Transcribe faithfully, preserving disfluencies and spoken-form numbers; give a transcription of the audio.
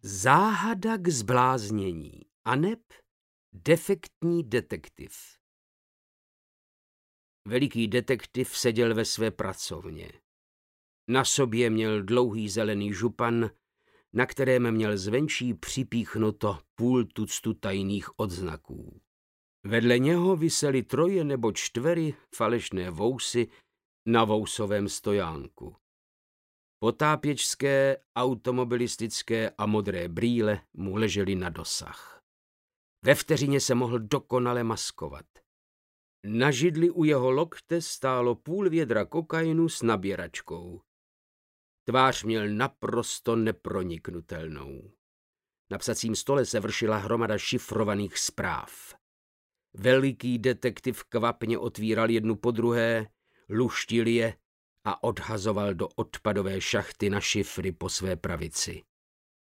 Záhada k zbláznění aneb defektní detektiv. Veliký detektiv seděl ve své pracovně. Na sobě měl dlouhý zelený župan, na kterém měl zvenčí připíchnuto půl tuctu tajných odznaků. Vedle něho visely troje nebo čtvery falešné vousy na vousovém stojánku. Potápěčské, automobilistické a modré brýle mu ležely na dosah. Ve vteřině se mohl dokonale maskovat. Na židli u jeho lokte stálo půl vědra kokainu s nabíračkou. Tvář měl naprosto neproniknutelnou. Na psacím stole se vršila hromada šifrovaných zpráv. Veliký detektiv kvapně otvíral jednu po druhé, luštil je a odhazoval do odpadové šachty na šifry po své pravici.